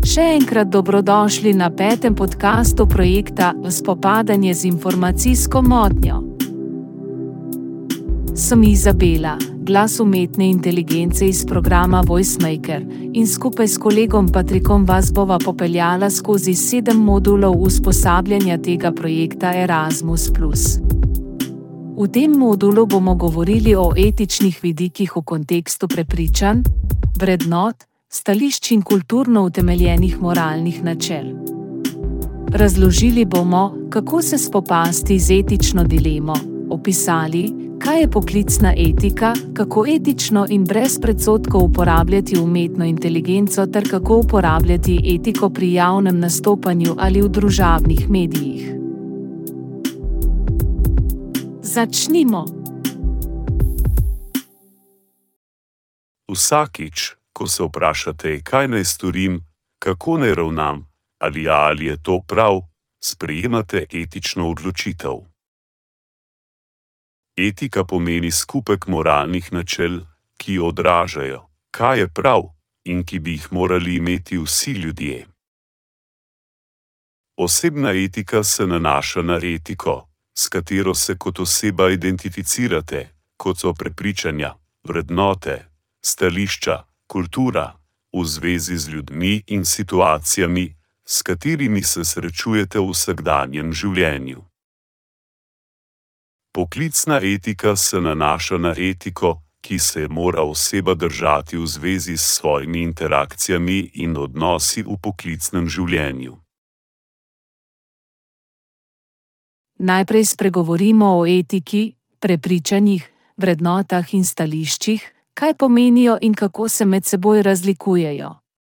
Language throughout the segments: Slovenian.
Še enkrat dobrodošli na 5. podcastu projekta Spopadanje z informacijsko motnjo. Sem Izabela, glas umetne inteligence iz programa VoiceMaker, in skupaj s kolegom Patrikom vas bova popeljala skozi 7 modulov usposabljanja tega projekta Erasmus+. V tem modulu bomo govorili o etičnih vidikih v kontekstu prepričanj, vrednot, stališč in kulturno utemeljenih moralnih načel. Razložili bomo, kako se spopasti z etično dilemo, opisali, kaj je poklicna etika, kako etično in brez predsodkov uporabljati umetno inteligenco ter kako uporabljati etiko pri javnem nastopanju ali v družabnih medijih. Začnimo! Vsakič, ko se vprašate, kaj naj storim, kako naj ravnam, ali je to prav, sprejemate etično odločitev. Etika pomeni skupek moralnih načel, ki odražajo, kaj je prav in ki bi jih morali imeti vsi ljudje. Osebna etika se nanaša na etiko, s katero se kot oseba identificirate, kot so prepričanja, vrednote, stališča, kultura, v zvezi z ljudmi in situacijami, s katerimi se srečujete v vsakdanjem življenju. Poklicna etika se nanaša na etiko, ki se mora oseba držati v zvezi s svojimi interakcijami in odnosi v poklicnem življenju. Najprej spregovorimo o etiki, prepričanjih, vrednotah in stališčih, kaj pomenijo in kako se med seboj razlikujejo.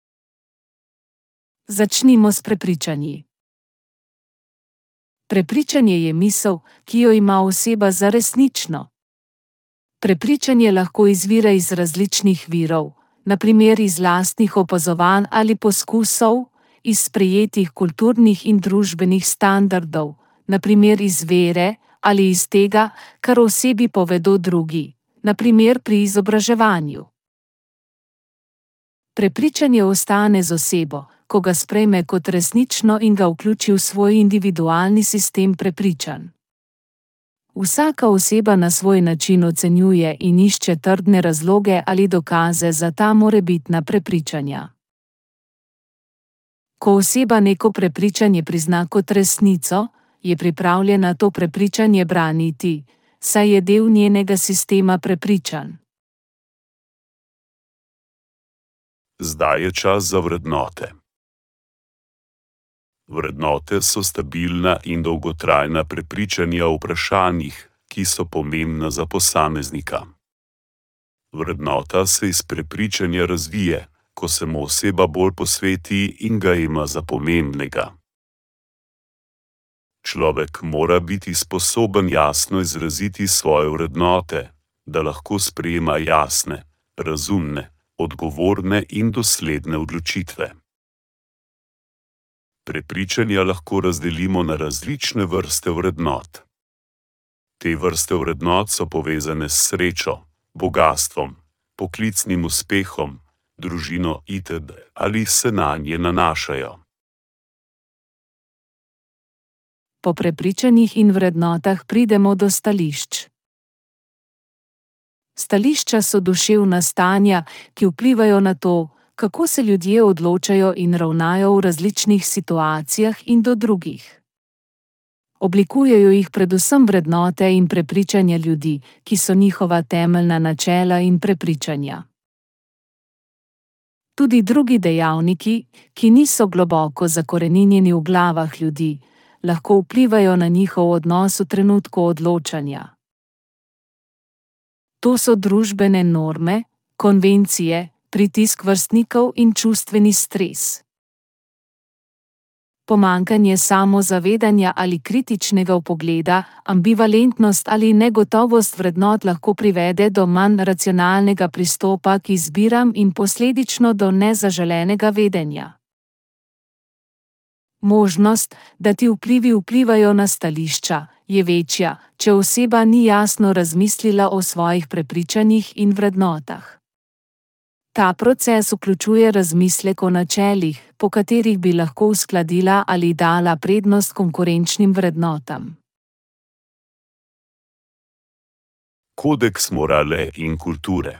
Začnimo s prepričanji. Prepričanje je misel, ki jo ima oseba za resnično. Prepričanje lahko izvira iz različnih virov, na primer iz lastnih opazovanj ali poskusov, iz sprejetih kulturnih in družbenih standardov, na primer iz vere ali iz tega, kar osebi povedo drugi, na primer pri izobraževanju. Prepričanje ostane z osebo, ko ga sprejme kot resnično in ga vključi v svoj individualni sistem prepričanj. Vsaka oseba na svoj način ocenjuje in išče trdne razloge ali dokaze za ta morebitna prepričanja. Ko oseba neko prepričanje prizna kot resnico, je pripravljena to prepričanje braniti, saj je del njenega sistema prepričanj. Zdaj je čas za vrednote. Vrednote so stabilna in dolgotrajna prepričanja o vprašanjih, ki so pomembna za posameznika. Vrednota se iz prepričanja razvije, ko se mu oseba bolj posveti in ga ima za pomembnega. Človek mora biti sposoben jasno izraziti svoje vrednote, da lahko sprejema jasne, razumne, odgovorne in dosledne odločitve. Prepričanja lahko razdelimo na različne vrste vrednot. Te vrste vrednot so povezane s srečo, bogastvom, poklicnim uspehom, družino itd. Ali se nanje nanašajo. Po prepričanjih in vrednotah pridemo do stališč. Stališča so duševna stanja, ki vplivajo na to, kako se ljudje odločajo in ravnajo v različnih situacijah in do drugih. Oblikujejo jih predvsem vrednote in prepričanja ljudi, ki so njihova temeljna načela in prepričanja. Tudi drugi dejavniki, ki niso globoko zakoreninjeni v glavah ljudi, lahko vplivajo na njihov odnos v trenutku odločanja. To so družbene norme, konvencije, pritisk vrstnikov in čustveni stres. Pomanjkanje samozavedanja ali kritičnega vpogleda, ambivalentnost ali negotovost vrednot lahko privede do manj racionalnega pristopa k izbiram in posledično do nezaželenega vedenja. Možnost, da ti vplivi vplivajo na stališča, je večja, če oseba ni jasno razmislila o svojih prepričanjih in vrednotah. Ta proces vključuje razmislek o načelih, po katerih bi lahko uskladila ali dala prednost konkurenčnim vrednotam. Kodeks morale in kulture.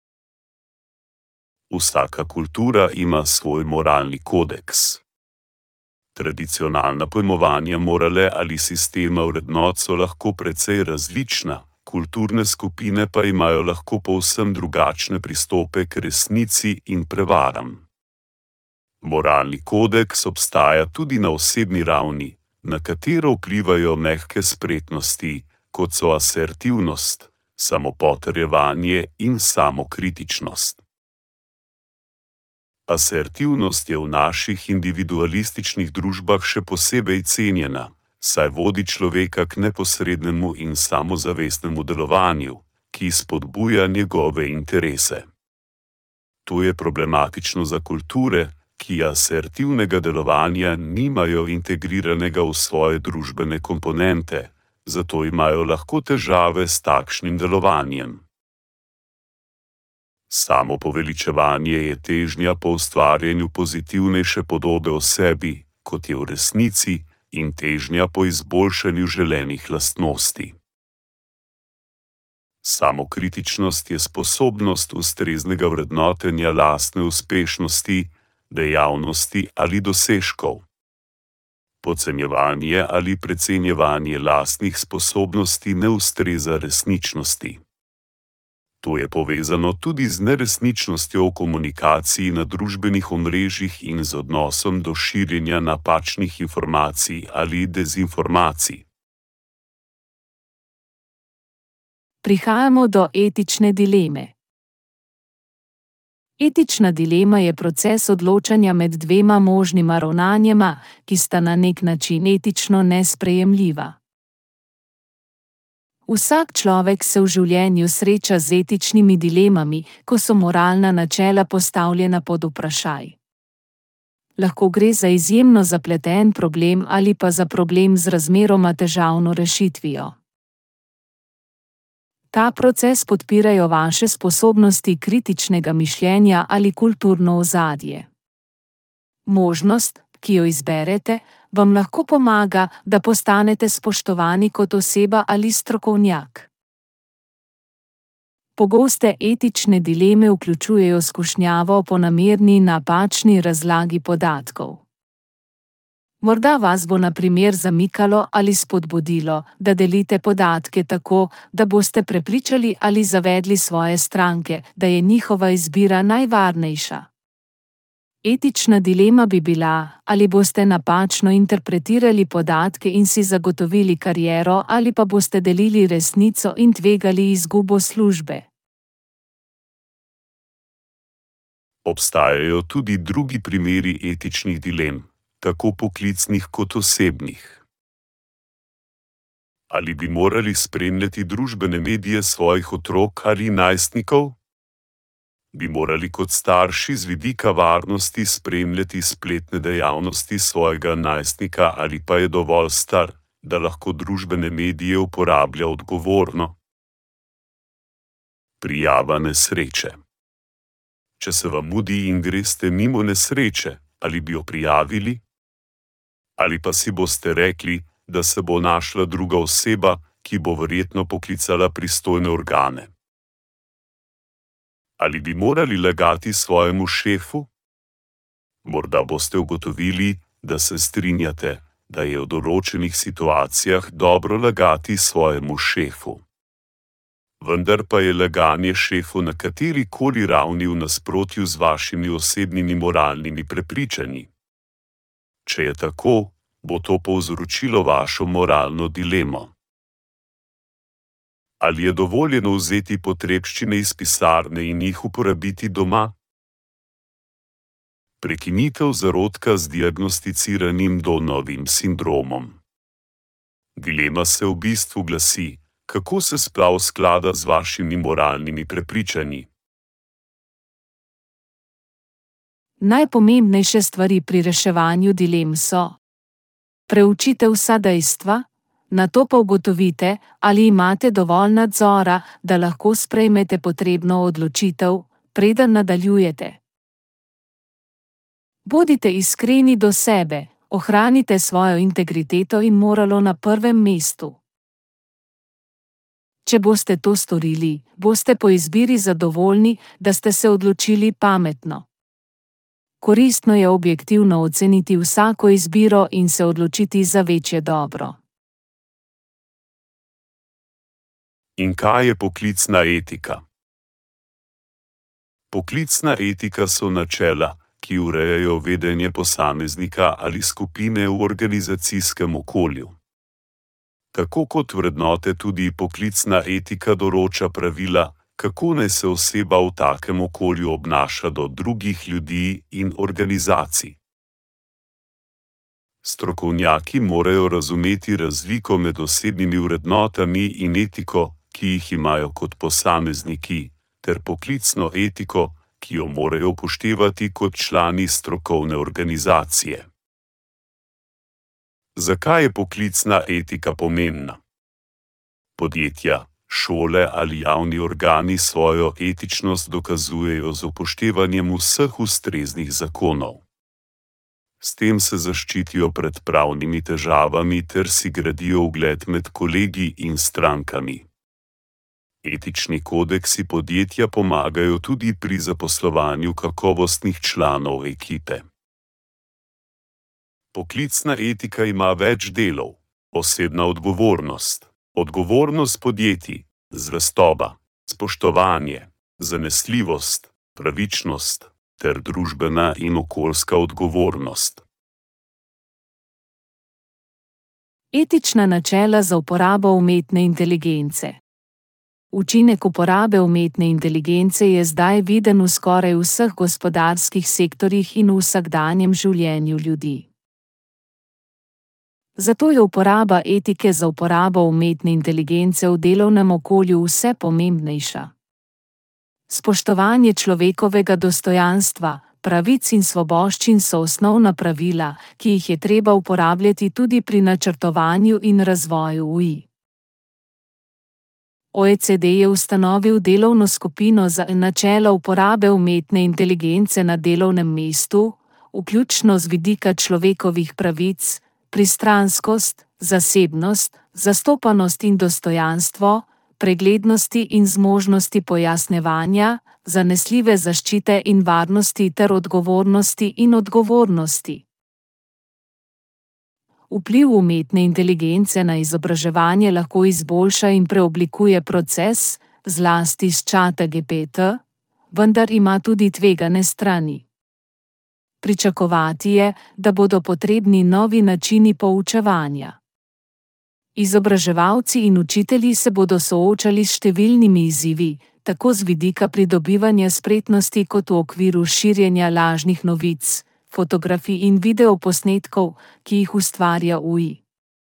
Vsaka kultura ima svoj moralni kodeks. Tradicionalna pojmovanja morale ali sistema vrednot so lahko precej različna, kulturne skupine pa imajo lahko povsem drugačne pristope k resnici in prevaram. Moralni kodeks obstaja tudi na osebni ravni, na katero vplivajo mehke spretnosti, kot so asertivnost, samopotrjevanje in samokritičnost. Asertivnost je v naših individualističnih družbah še posebej cenjena, saj vodi človeka k neposrednemu in samozavestnemu delovanju, ki spodbuja njegove interese. To je problematično za kulture, ki asertivnega delovanja nimajo integriranega v svoje družbene komponente, zato imajo lahko težave s takšnim delovanjem. Samopoveličevanje je težnja po ustvarjanju pozitivnejše podobe o sebi, kot je v resnici, in težnja po izboljšanju želenih lastnosti. Samokritičnost je sposobnost ustreznega vrednotenja lastne uspešnosti, dejavnosti ali dosežkov. Podcenjevanje ali precenjevanje lastnih sposobnosti ne ustreza resničnosti. To je povezano tudi z neresničnostjo v komunikaciji na družbenih omrežjih in z odnosom do širjenja napačnih informacij ali dezinformacij. Prihajamo do etične dileme. Etična dilema je proces odločanja med dvema možnima ravnanjema, ki sta na nek način etično nesprejemljiva. Vsak človek se v življenju sreča z etičnimi dilemami, ko so moralna načela postavljena pod vprašaj. Lahko gre za izjemno zapleten problem ali pa za problem z razmeroma težavno rešitvijo. Ta proces podpirajo vaše sposobnosti kritičnega mišljenja ali kulturno ozadje. Možnost, ki jo izberete, vam lahko pomaga, da postanete spoštovani kot oseba ali strokovnjak. Pogoste etične dileme vključujejo skušnjavo po namerni napačni razlagi podatkov. Morda vas bo na primer zamikalo ali spodbudilo, da delite podatke tako, da boste prepričali ali zavedli svoje stranke, da je njihova izbira najvarnejša. Etična dilema bi bila, ali boste napačno interpretirali podatke in si zagotovili kariero ali pa boste delili resnico in tvegali izgubo službe. Obstajajo tudi drugi primeri etičnih dilem, tako poklicnih kot osebnih. Ali bi morali spremljati družbene medije svojih otrok ali najstnikov? Bi morali kot starši z vidika varnosti spremljati spletne dejavnosti svojega najstnika ali pa je dovolj star, da lahko družbene medije uporablja odgovorno? Prijava nesreče. Če se vam mudi in greste mimo nesreče, ali bi jo prijavili? Ali pa si boste rekli, da se bo našla druga oseba, ki bo verjetno poklicala pristojne organe? Ali bi morali lagati svojemu šefu? Morda boste ugotovili, da se strinjate, da je v določenih situacijah dobro lagati svojemu šefu. Vendar pa je laganje šefu na katerikoli ravni v nasprotju z vašimi osebnimi moralnimi prepričanji. Če je tako, bo to povzročilo vašo moralno dilemo. Ali je dovoljeno vzeti potrebščine iz pisarne in jih uporabiti doma? Prekinitev zarodka z diagnosticiranim Downovim sindromom. Dilema se v bistvu glasi, kako se sploh sklada z vašimi moralnimi prepričanji. Najpomembnejše stvari pri reševanju dilem so: preučite vsa dejstva, nato pa ugotovite, ali imate dovolj nadzora, da lahko sprejmete potrebno odločitev, Preden nadaljujete. Bodite iskreni do sebe, ohranite svojo integriteto in moralo na prvem mestu. Če boste to storili, boste po izbiri zadovoljni, da ste se odločili pametno. Koristno je objektivno oceniti vsako izbiro in se odločiti za večje dobro. In kaj je poklicna etika? Poklicna etika so načela, ki urejajo vedenje posameznika ali skupine v organizacijskem okolju. Tako kot vrednote tudi poklicna etika določa pravila, kako naj se oseba v takem okolju obnaša do drugih ljudi in organizacij. Strokovnjaki morajo razumeti razliko med osebnimi vrednotami in etiko, ki jih imajo kot posamezniki, ter poklicno etiko, ki jo morajo upoštevati kot člani strokovne organizacije. Zakaj je poklicna etika pomembna? Podjetja, šole ali javni organi svojo etičnost dokazujejo z upoštevanjem vseh ustreznih zakonov. S tem se zaščitijo pred pravnimi težavami ter si gradijo ugled med kolegi in strankami. Etični kodeksi podjetja pomagajo tudi pri zaposlovanju kakovostnih članov ekipe. Poklicna etika ima več delov: osebna odgovornost, odgovornost podjetij, zvestoba, spoštovanje, zanesljivost, pravičnost ter družbena in okoljska odgovornost. Etična načela za uporabo umetne inteligence. Učinek uporabe umetne inteligence je zdaj viden v skoraj vseh gospodarskih sektorjih in v vsakdanjem življenju ljudi. Zato je uporaba etike za uporabo umetne inteligence v delovnem okolju vse pomembnejša. Spoštovanje človekovega dostojanstva, pravic in svoboščin so osnovna pravila, ki jih je treba uporabljati tudi pri načrtovanju in razvoju UI. OECD je ustanovil delovno skupino za načela uporabe umetne inteligence na delovnem mestu, vključno z vidika človekovih pravic, pristranskost, zasebnost, zastopanost in dostojanstvo, preglednosti in zmožnosti pojasnjevanja, zanesljive zaščite in varnosti ter odgovornosti in odgovornosti. Vpliv umetne inteligence na izobraževanje lahko izboljša in preoblikuje proces, zlasti s ChatGPT, vendar ima tudi tvegane strani. Pričakovati je, da bodo potrebni novi načini poučevanja. Izobraževalci in učitelji se bodo soočali s številnimi izzivi, tako z vidika pridobivanja spretnosti kot v okviru širjenja lažnih novic, fotografij in videoposnetkov, ki jih ustvarja UI.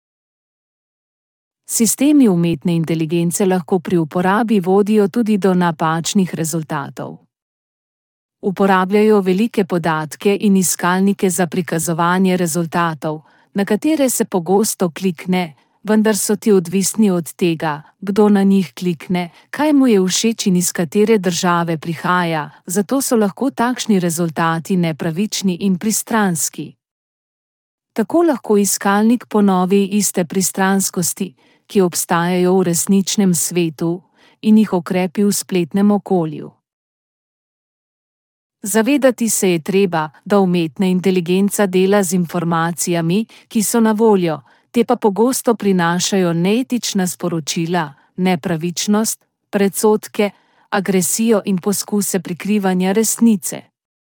Sistemi umetne inteligence lahko pri uporabi vodijo tudi do napačnih rezultatov. Uporabljajo velike podatke in iskalnike za prikazovanje rezultatov, na katere se pogosto klikne, vendar so ti odvisni od tega, kdo na njih klikne, kaj mu je všeč in iz katere države prihaja, zato so lahko takšni rezultati nepravični in pristranski. Tako lahko iskalnik ponovi iste pristranskosti, ki obstajajo v resničnem svetu, in jih okrepi v spletnem okolju. Zavedati se je treba, da umetna inteligenca dela z informacijami, ki so na voljo, te pa pogosto prinašajo neetična sporočila, nepravičnost, predsodke, agresijo in poskuse prikrivanja resnice.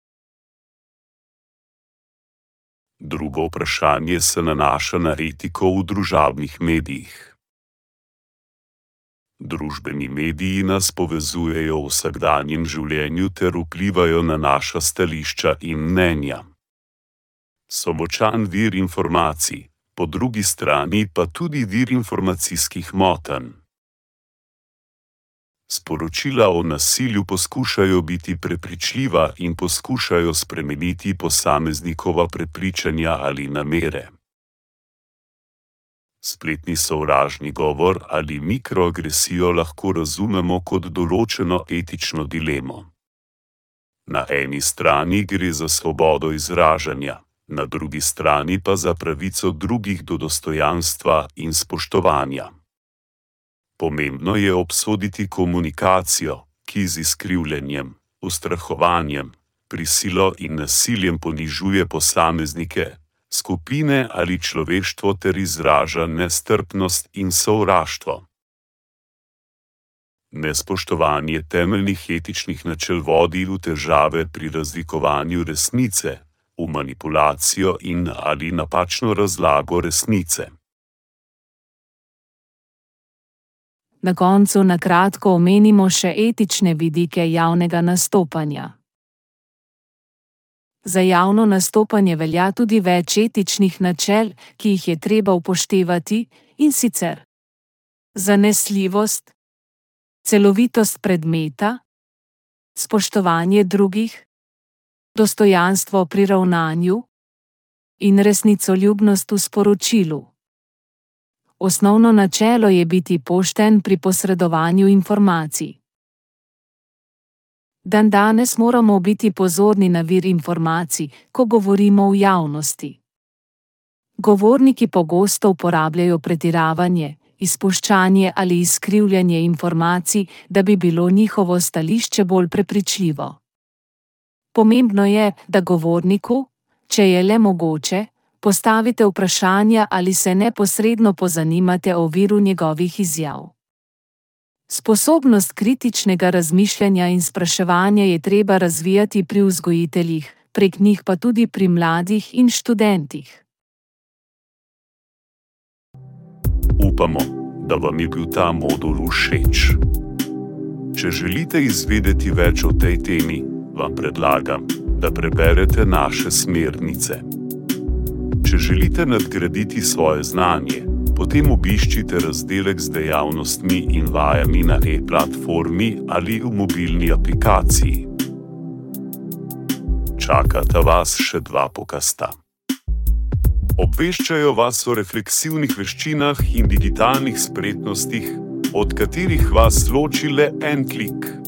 Drugo vprašanje se nanaša na etiko v družabnih medijih. Družbeni mediji nas povezujejo v vsakdanjem življenju ter vplivajo na naša stališča in mnenja. So močan vir informacij, po drugi strani pa tudi vir informacijskih motenj. Sporočila o nasilju poskušajo biti prepričljiva in poskušajo spremeniti posameznikova prepričanja ali namere. Spletni sovražni govor ali mikroagresijo lahko razumemo kot določeno etično dilemo. Na eni strani gre za svobodo izražanja, na drugi strani pa za pravico drugih do dostojanstva in spoštovanja. Pomembno je obsoditi komunikacijo, ki z izkrivljanjem, ustrahovanjem, prisilo in nasiljem ponižuje posameznike, skupine ali človeštvo ter izraža nestrpnost in sovraštvo. Nespoštovanje temeljnih etičnih načel vodi v težave pri razlikovanju resnice, v manipulacijo in ali napačno razlago resnice. Na koncu na kratko omenimo še etične vidike javnega nastopanja. Za javno nastopanje velja tudi več etičnih načel, ki jih je treba upoštevati, in sicer zanesljivost, celovitost predmeta, spoštovanje drugih, dostojanstvo pri ravnanju in resnicoljubnost v sporočilu. Osnovno načelo je biti pošten pri posredovanju informacij. Dandanes moramo biti pozorni na vir informacij, ko govorimo v javnosti. Govorniki pogosto uporabljajo pretiravanje, izpuščanje ali izkrivljanje informacij, da bi bilo njihovo stališče bolj prepričljivo. Pomembno je, da govorniku, če je le mogoče, postavite vprašanja ali se neposredno pozanimate o viru njegovih izjav. Sposobnost kritičnega razmišljanja in spraševanja je treba razvijati pri vzgojiteljih, prek njih pa tudi pri mladih in študentih. Upamo, da vam je bil ta modul všeč. Če želite izvedeti več o tej temi, vam predlagam, da preberete naše smernice. Če želite nadgraditi svoje znanje, potem obiščite razdelek z dejavnostmi in vajami na e-platformi ali v mobilni aplikaciji. Čakata vas še 2 pokasta. Obveščajo vas o refleksivnih veščinah in digitalnih spretnostih, od katerih vas loči le en klik.